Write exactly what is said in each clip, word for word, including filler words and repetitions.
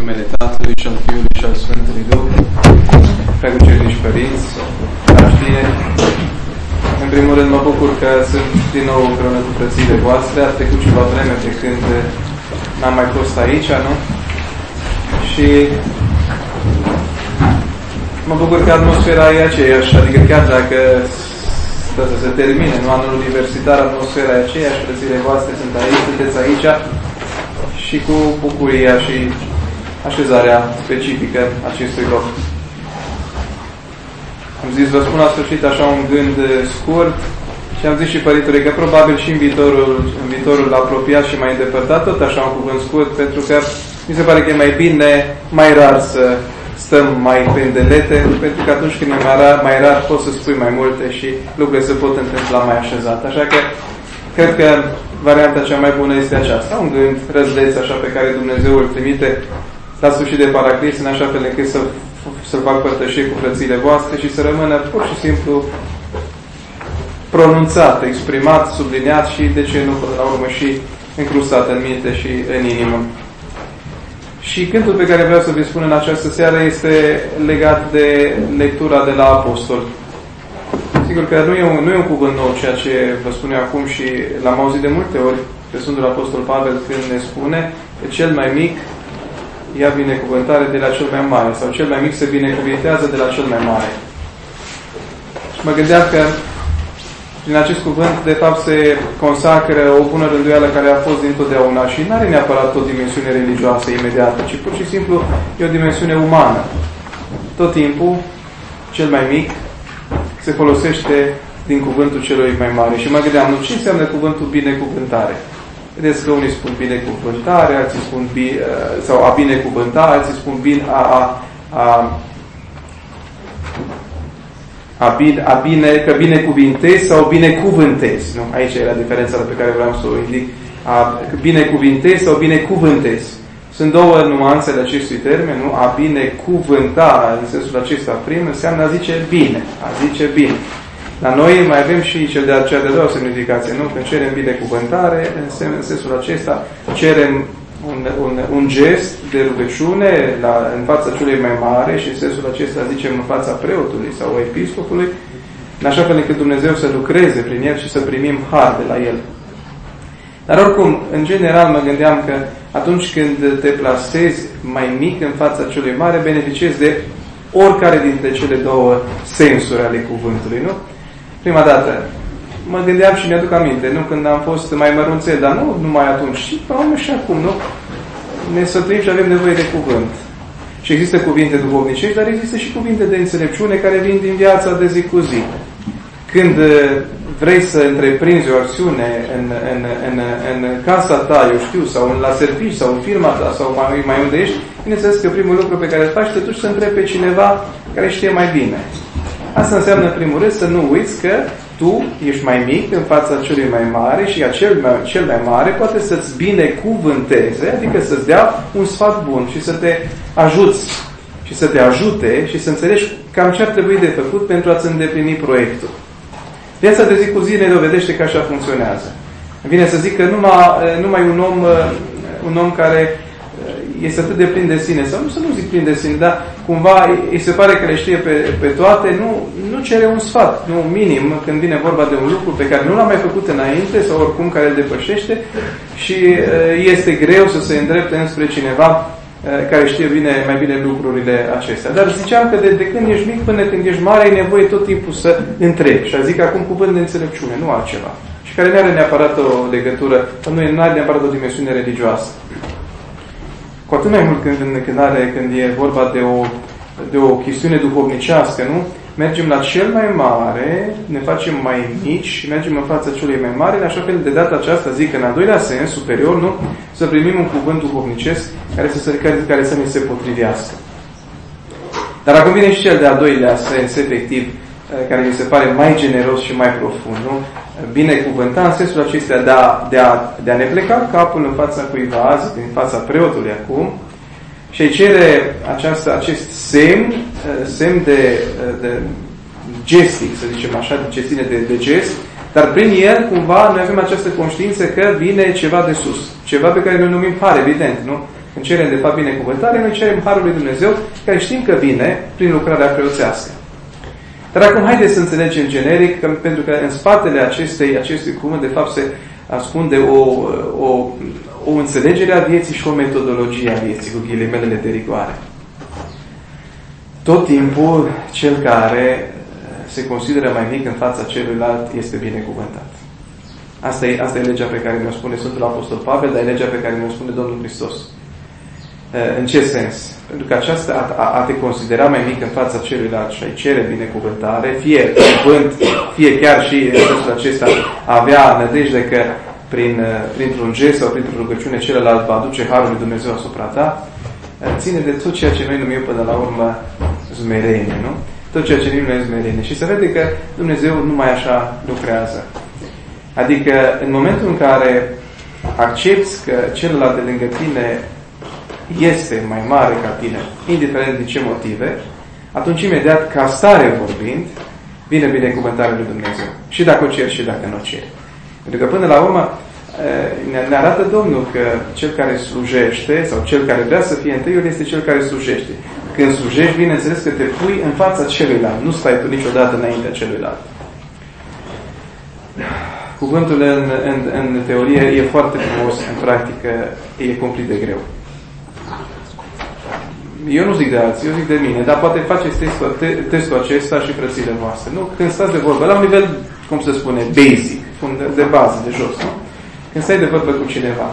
numele Tatălui și al Fiului și al Sfântului Duh, preacucernici părinți, dragi tineri. În primul rând mă bucur că sunt din nou împreună cu frățiile voastre. A trecut ceva vreme de când n-am mai fost aici, nu? Și mă bucur că atmosfera e aceeași, adică chiar dacă stă să se termine în anul universitar, atmosfera e aceeași, frățiile voastre sunt aici, sunteți aici și cu bucuria și așezarea specifică acestui loc. Am zis, vă spun la sfârșit așa un gând scurt și am zis și părintele că probabil și în viitorul, în viitorul apropiat și mai îndepărtat, tot așa un cuvânt scurt, pentru că mi se pare că e mai bine, mai rar să stăm mai pendelete, pentru că atunci când e mai rar, mai rar poți să spui mai multe și lucrurile se pot întâmpla mai așezat. Așa că cred că varianta cea mai bună este aceasta, un gând răzleț așa pe care Dumnezeu îl trimite la sfârșit de Paraclis, în așa fel încât să să-l fac părtășie cu frățiile voastre și să rămână pur și simplu pronunțat, exprimat, subliniat și, de ce nu, până la urmă, și încrustat în minte și în inimă. Și cântul pe care vreau să vi spun în această seară este legat de lectura de la Apostol. Sigur că nu e un, nu e un cuvânt nou ceea ce vă spun eu acum și l-am auzit de multe ori pe Sfântul Apostol Pavel când ne spune că cel mai mic ia binecuvântare de la cel mai mare, sau cel mai mic se binecuvintează de la cel mai mare. Și mă gândeam că prin acest cuvânt, de fapt, se consacră o bună rânduială care a fost dintotdeauna și nu are neapărat o dimensiune religioasă imediată, ci pur și simplu e o dimensiune umană. Tot timpul, cel mai mic se folosește din cuvântul celui mai mare. Și mă gândeam, nu, ce înseamnă cuvântul binecuvântare? Vedeți că unii spun binecuvântare, alții spun bine, sau a binecuvânta, alții spun bine, a, a, a, a, bine, a bine, că binecuvintezi sau binecuvântezi. Nu? Aici era diferența pe care vreau să o indic. A binecuvintezi sau binecuvântezi. Sunt două nuanțe de acestui termen, nu? A binecuvânta, în sensul acesta prim, înseamnă a zice bine, a zice bine. La noi mai avem și cel de-a cea de-a doua semnificație, nu? Când cerem binecuvântare, în sensul acesta cerem un, un, un gest de rugăciune la, în fața celui mai mare și în sensul acesta zicem în fața preotului sau episcopului, în așa fel încât Dumnezeu să lucreze prin el și să primim har de la el. Dar oricum, în general mă gândeam că atunci când te plasezi mai mic în fața celui mare, beneficiezi de oricare dintre cele două sensuri ale cuvântului, nu? Prima dată, mă gândeam și mi-aduc aminte, nu? Când am fost mai mărunțel, dar nu numai atunci, și până și acum, nu? Ne sătuim și avem nevoie de cuvânt. Și există cuvinte duhovnicești, dar există și cuvinte de înțelepciune care vin din viața de zi cu zi. Când vrei să întreprinzi o acțiune în, în, în, în casa ta, eu știu, sau în, la serviciu, sau în firma ta, sau mai, mai unde ești, bineînțeles că primul lucru pe care îl faci, te duci să întrebi pe cineva care știe mai bine. Asta înseamnă, în primul rând, să nu uiți că tu ești mai mic în fața celui mai mare și acel mai, cel mai mare poate să-ți binecuvânteze, adică să-ți dea un sfat bun și să te ajuți și să te ajute și să înțelegi cam ce ar trebui de făcut pentru a-ți îndeplini proiectul. Viața de zi cu zi ne dovedește că așa funcționează. Îmi vine să zic că numai, numai un om, un om care este atât de plin de sine, sau nu să nu zic plin de sine, dar cumva îi se pare că le știe pe, pe toate, nu, nu cere un sfat, nu minim, când vine vorba de un lucru pe care nu l-a mai făcut înainte sau oricum care îl depășește și este greu să se îndrepte înspre cineva care știe bine, mai bine lucrurile acestea. Dar ziceam că de, de când ești mic până când ești mare, ai nevoie tot timpul să întrebi. Și a zic acum cuvânt de înțelepciune, nu altceva. Și care nu are neapărat o legătură, nu are neapărat o dimensiune religioasă. Cu atât mai mult când, când, are, când e vorba de o, de o chestiune duhovnicească, nu? Mergem la cel mai mare, ne facem mai mici și mergem în fața celui mai mare, în așa fel de data aceasta, zic, în al doilea sens, superior, nu? Să primim un cuvânt duhovnicesc care să, care, care să ne se potrivească. Dar acum vine și cel de-al doilea sens, efectiv, care mi se pare mai generos și mai profund, nu? Binecuvânta în sensul acesta de a, de, a, de a ne pleca capul în fața cuiva, în fața preotului acum, și îi cere această, acest semn, semn de, de gestic, să zicem așa, ce ține de, de gest, dar prin el, cumva, noi avem această conștiință că vine ceva de sus. Ceva pe care noi numim har, evident, nu? Când cerem de fapt binecuvântare, noi cerem harul lui Dumnezeu, care știm că vine prin lucrarea preoțească. Dar acum haideți să înțelegem generic, că, pentru că în spatele acestei, acestui cuvânt de fapt se ascunde o, o, o înțelegere a vieții și o metodologie a vieții, cu ghilimelele de rigoare. Tot timpul cel care se consideră mai mic în fața celuilalt este binecuvântat. Asta e, asta e legea pe care ne-o spune Sfântul Apostol Pavel, dar e legea pe care ne-o spune Domnul Hristos. În ce sens? Pentru că aceasta, a, a te considera mai mic în fața celuilalt și a-i cere binecuvântare, fie cuvânt, fie chiar și în sensul acesta avea nădejde că prin, printr-un gest sau printr-o rugăciune celălalt va aduce harul lui Dumnezeu asupra ta, ține de tot ceea ce noi numim până la urmă zmerenie, nu? Tot ceea ce numim noi zmerenie. Și se vede că Dumnezeu numai așa lucrează. Adică în momentul în care accepti că celălalt de lângă tine este mai mare ca tine, indiferent din ce motive, atunci imediat, ca stare vorbind, vine binecuvântarea lui Dumnezeu. Și dacă o ceri și dacă nu o ceri. Pentru că până la urmă ne arată Domnul că cel care slujește sau cel care vrea să fie întâiul este cel care slujește. Când slujești, bineînțeles că te pui în fața celuilalt. Nu stai tu niciodată înaintea celuilalt. Cuvântul în, în, în teorie e foarte frumos, în practică e cumplit de greu. Eu nu zic de alții, eu zic de mine, dar poate faceți testul, testul acesta și frățile voastre. Nu? Când stați de vorbă, la un nivel, cum se spune, basic, de bază, de jos, nu? Când stai de vorbă cu cineva,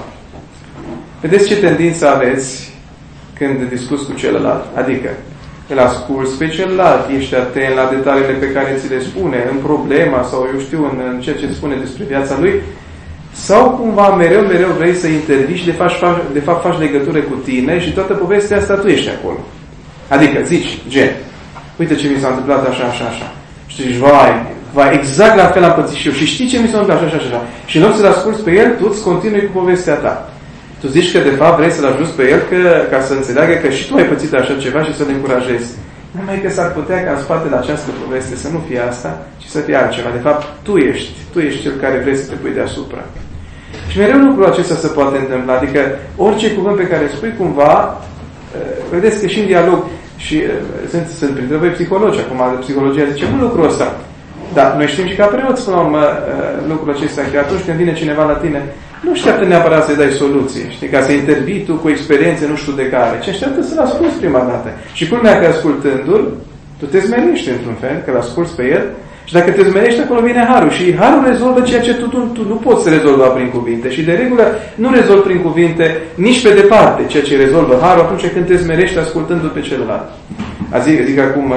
vedeți ce tendință aveți când discuți cu celălalt? Adică, îl asculți pe celălalt, ești atent la detaliile pe care ți le spune, în problema sau, eu știu, în, în ceea ce spune despre viața lui, sau cumva mereu, mereu vrei să intervii și de fapt, faci, de fapt faci legătură cu tine și toată povestea asta tu ești acolo. Adică zici, gen, uite ce mi s-a întâmplat așa, așa, așa. Și zici, vai, vai, exact la fel am pățit și eu. Și știi ce mi s-a întâmplat așa, așa, așa. Și în loc să-l asculți pe el, tu îți continui cu povestea ta. Tu zici că de fapt vrei să-l ajuți pe el că, ca să înțeleagă că și tu ai pățit așa ceva și să-l încurajezi. Numai că s-ar putea ca în spatele această poveste să nu fie asta, ci să fie altceva. De fapt, tu ești, tu ești cel care vrei să te pui deasupra. Și mereu lucrul acesta se poate întâmpla. Adică orice cuvânt pe care îl spui cumva, vedeți că și în dialog, și sunt, sunt printre voi psihologi, acum psihologia zice, mă, lucrul ăsta. Dar noi știm și ca preoți, până la urmă, lucrul acesta, că atunci când vine cineva la tine, nu așteaptă neapărat să-i dai soluție, știi, ca să intervii tu cu experiențe nu știu de care, ci așteaptă să-l asculți prima dată. Și culmea că ascultându-l, tu te zmerești într-un fel, că l-asculți pe el, și dacă te zmerești, acolo vine harul. Și harul rezolvă ceea ce tu, tu, tu nu poți să rezolva prin cuvinte. Și de regulă nu rezolvi prin cuvinte nici pe departe ceea ce rezolvă harul atunci când te zmerești ascultându-l pe celălalt. Zic, zic acum,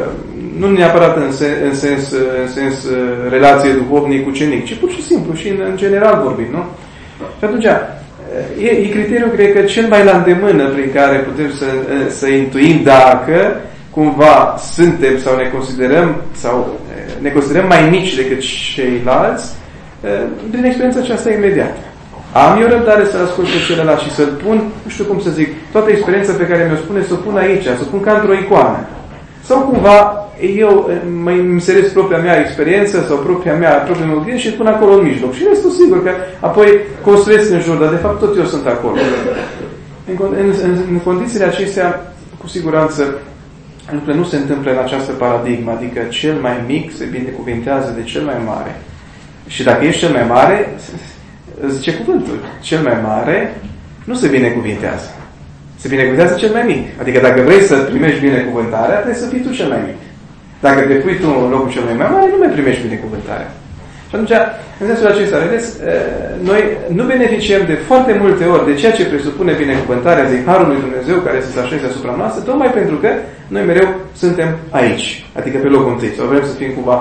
nu neapărat în sens, în sens, în sens relație duhovnic-ucenic, ci pur și simplu și în, în general vorbim, nu? Și atunci, e, e criteriul, cred că, cel mai la îndemână prin care putem să, să intuim dacă cumva suntem sau ne considerăm sau ne considerăm mai mici decât ceilalți prin experiența aceasta imediată. Am eu răbdare să ascult pe celălalt și să-l pun, nu știu cum să zic, toată experiența pe care mi-o spune să o pun aici, să o pun ca într-o icoană. Sau cumva eu îmi inserez propria mea experiență sau propria mea, propria mea gândire și îl pun acolo în mijloc. Și restul sigur că apoi construiesc în jur, dar de fapt tot eu sunt acolo. În, în, în, în condițiile acestea, cu siguranță, lucrurile nu se întâmplă în această paradigmă, adică cel mai mic se binecuvintează de cel mai mare. Și dacă ești cel mai mare, zice cuvântul, cel mai mare nu se binecuvintează. Se binecuvintează cel mai mic. Adică dacă vrei să primești binecuvântarea, trebuie să fii tu cel mai mic. Dacă te pui tu în locul cel mai mare, nu mai primești binecuvântarea. Și atunci, în sensul acesta, vedeți, noi nu beneficiem de foarte multe ori de ceea ce presupune binecuvântarea, zic, harul lui Dumnezeu care să se așeze asupra noastră, tocmai pentru că noi mereu suntem aici, adică pe locul întâi, sau vrem să fim cumva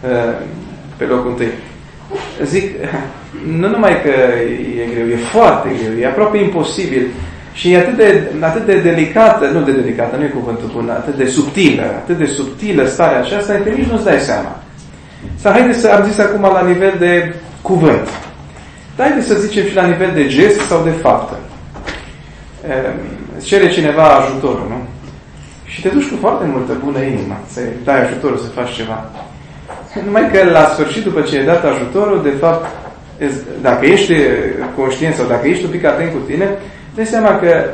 pe locul întâi. Zic, nu numai că e greu, e foarte greu, e aproape imposibil și e atât de, atât de delicată, nu de delicată, nu e cuvântul bun, atât de subtilă, atât de subtilă starea aceasta, că nici nu-ți dai seama. Sau haideți să am zis acum la nivel de cuvânt. Dar haideți să zicem și la nivel de gest sau de faptă. Îți cere cineva ajutorul, nu? Și te duci cu foarte multă bună inimă să dai ajutorul să faci ceva. Numai că la sfârșit, după ce ai dat ajutorul, de fapt, dacă ești conștient sau dacă ești un pic atent cu tine, dai seama că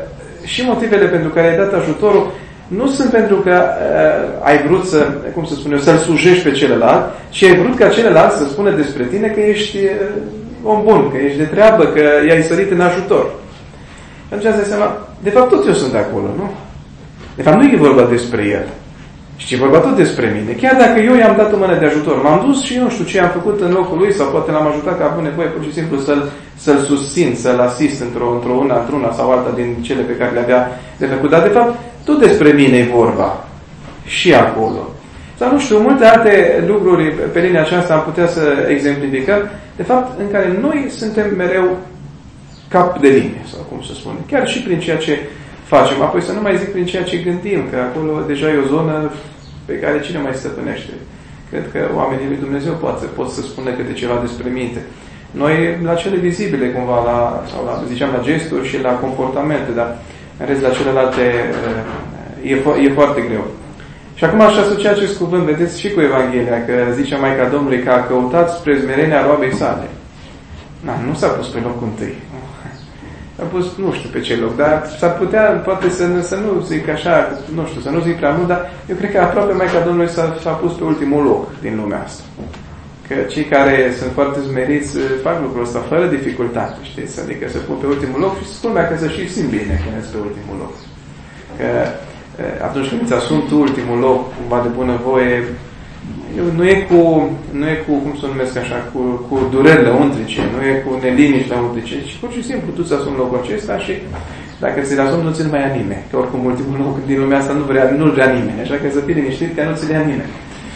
și motivele pentru care ai dat ajutorul nu sunt pentru că uh, ai vrut să, cum să spun eu, să-l slujești pe celălalt, ci ai vrut ca celălalt să spună despre tine că ești uh, om bun, că ești de treabă, că i-ai sărit în ajutor. Atunci îți dai seama, de fapt tot eu sunt acolo, nu? De fapt nu e vorba despre el. Și e vorba tot despre mine. Chiar dacă eu i-am dat o mână de ajutor, m-am dus și eu nu știu ce am făcut în locul lui sau poate l-am ajutat că a avut nevoie pur și simplu să-l, să-l susțin, să-l asist într-o, într-o una, într-una sau alta din cele pe care le avea de făcut. Dar de fapt tot despre mine e vorba. Și acolo. Sau nu știu, multe alte lucruri pe linia aceasta am putea să exemplificăm, de fapt în care noi suntem mereu cap de linie, sau cum să spune. Chiar și prin ceea ce facem. Apoi să nu mai zic prin ceea ce gândim, că acolo deja e o zonă pe care cine mai stăpânește. Cred că oamenii lui Dumnezeu pot, pot să spună câte ceva despre minte. Noi la cele vizibile cumva, la, sau la, ziceam la gesturi și la comportamente, dar în rest la celelalte e, e foarte greu. Și acum aș asocia acest cuvânt, vedeți, și cu Evanghelia, că zice Maica Domnului că a căutat spre smerenia roabei sale. Na, nu s-a pus pe locul întâi. A pus, nu știu pe ce loc, dar s-ar putea, poate să, să nu zic așa, nu știu, să nu zic prea mult, dar eu cred că aproape Maica Domnului s-a, s-a pus pe ultimul loc din lumea asta. Că cei care sunt foarte smeriți fac lucrul ăsta fără dificultate, știți? Adică se pun pe ultimul loc și spun că să și simt bine când ești pe ultimul loc. Că atunci când îți asumi tu ultimul loc, cumva de bunăvoie, nu e cu, nu e cu, cum să numesc așa, cu, cu dureri lăuntrice, nu e cu neliniști lăuntrice, ci pur și simplu tu îți asumi locul acesta și dacă ți-l asumi, nu ți-l mai ia nimeni. Că oricum ultimul loc din lumea asta nu vrea, nu-l vrea nimeni, așa că să fii liniștit că nu ți-l ia nimeni.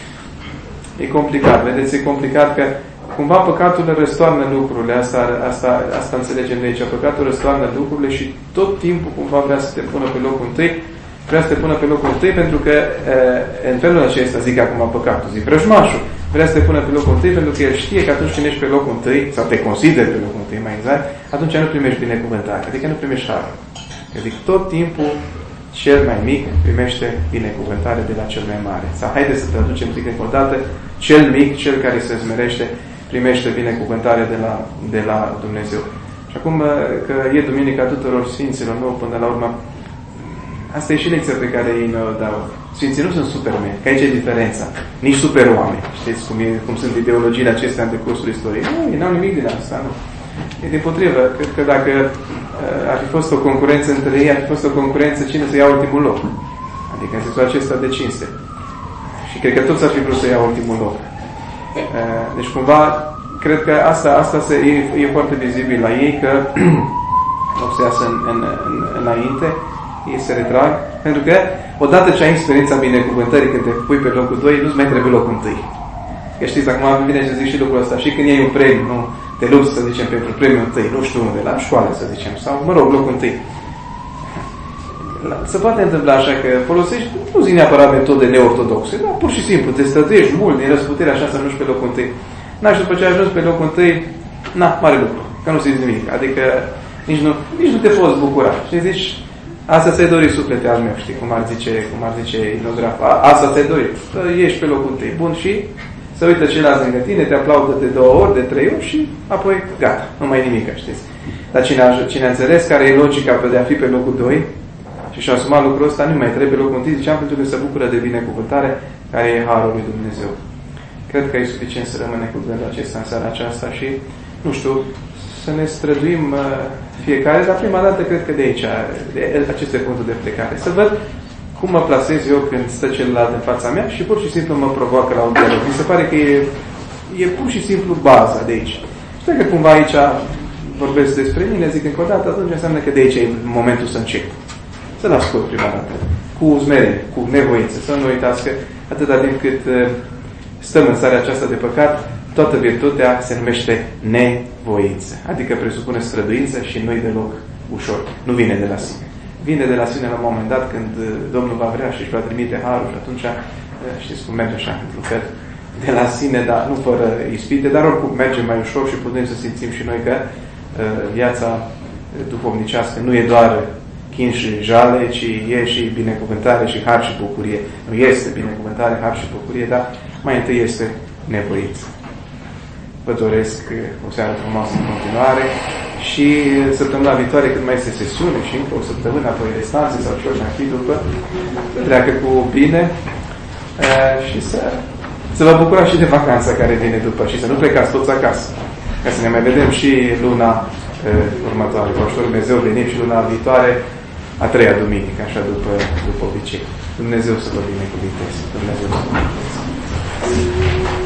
E complicat, vedeți, e complicat că cumva păcatul răstoarnă lucrurile, asta, asta, asta înțelegem de aici, păcatul răstoarnă lucrurile și tot timpul cumva vrea să te pună pe locul întâi, vrea să te pună pe locul întâi pentru că în felul acesta, zic acum păcatul, zic vrăjmașul, vrea să te pună pe locul întâi pentru că el știe că atunci când ești pe locul întâi, sau te consideri pe locul întâi mai exact, atunci nu primești binecuvântare, adică nu primești harul. Adică tot timpul cel mai mic primește binecuvântare de la cel mai mare. Sau haideți să traducem zic încă o dată, cel mic, cel care se smerește, primește binecuvântare de la, de la Dumnezeu. Și acum că e Duminica tuturor Sfinților, nu până la urmă, asta e și lecția pe care ei ne-o dau. Sfinții nu sunt supermeni, că aici e diferența. Nici super oameni. Știți cum, e, cum sunt ideologiile acestea în decursul istoriei. Nu, ei n-au nimic din asta. Nu. E deopotrivă. Cred că dacă uh, ar fi fost o concurență între ei, ar fi fost o concurență cine să ia ultimul loc. Adică în sensul acesta de cinste. Și cred că toți ar fi vrut să ia ultimul loc. Uh, deci cumva, cred că asta, asta se, e, e foarte vizibil la ei, că o să iasă în, în, în, înainte, ei se retrag, pentru că odată ce ai experiența binecuvântării când te pui pe locul doi, nu-ți mai trebuie locul întâi. Că știți, acum vine să zic și lucrul ăsta, și când iei un premiu, nu te lupți, să zicem, pentru premiul întâi, nu știu unde, la școală, să zicem, sau, mă rog, locul întâi. Se poate întâmpla așa că folosești, nu zic neapărat metode neortodoxe, dar pur și simplu te străduiești mult din răsputere așa să ajungi pe locul întâi. Na, și după ce ajungi pe locul întâi, na, mare lucru, că nu zici nimic. Adică nici nu, nici nu te poți bucura. Și zici, asta ți-ai dorit, suflete al meu, știi, cum ar zice, cum ar zice Inograf. Asta ți-ai dorit, să ieși pe locul întâi. Bun, și să uită ceilalți lângă tine, te aplaudă de două ori, de trei ori și apoi gata, nu mai nimic, știți. Dar cine a, cine a înțeles care e logica pe de a fi pe locul doi și și-a asumat lucrul ăsta, nu mai trebuie locul întâi, ziceam, pentru că se bucură de binecuvântare care e harul lui Dumnezeu. Cred că e suficient să rămâne cu gândul acesta în seara aceasta și, nu știu, să ne străduim fiecare, dar prima dată cred că de aici, de aceste puncturi de plecare. Să văd cum mă plasez eu când stă celălalt în fața mea și pur și simplu mă provoacă la un dialog. Mi se pare că e, e pur și simplu baza de aici. Și dacă cumva aici vorbesc despre mine, zic încă o dată, atunci înseamnă că de aici e momentul să încep. Să-l ascult prima dată. Cu uzmere, cu nevoință. Să nu uitați că atâta timp cât stăm în starea aceasta de păcat, toată virtutea se numește nevoință. Adică presupune străduință și nu-i deloc ușor. Nu vine de la sine. Vine de la sine la un moment dat când Domnul va vrea și își va trimite harul și atunci, știți cum merge așa, într-un fel, de la sine, dar nu fără ispite, dar oricum merge mai ușor și putem să simțim și noi că viața duhovnicească nu e doar chin și jale, ci e și binecuvântare și har și bucurie. Nu este binecuvântare, har și bucurie, dar mai întâi este nevoință. Vă doresc o seară frumoasă în continuare. și săptămâna viitoare, când mai este sesiune și încă o săptămână, apoi restanțe sau ce ori mai fi după, să treacă cu bine și să, să vă bucurați și de vacanța care vine după și să nu plecați toți acasă. Ca să ne mai vedem și luna următoare. Cu ajutorul Dumnezeu venim și luna viitoare, a treia duminică, așa după, după obicei. Dumnezeu să vă binecuvinteze. Dumnezeu să vă binecuvinteze.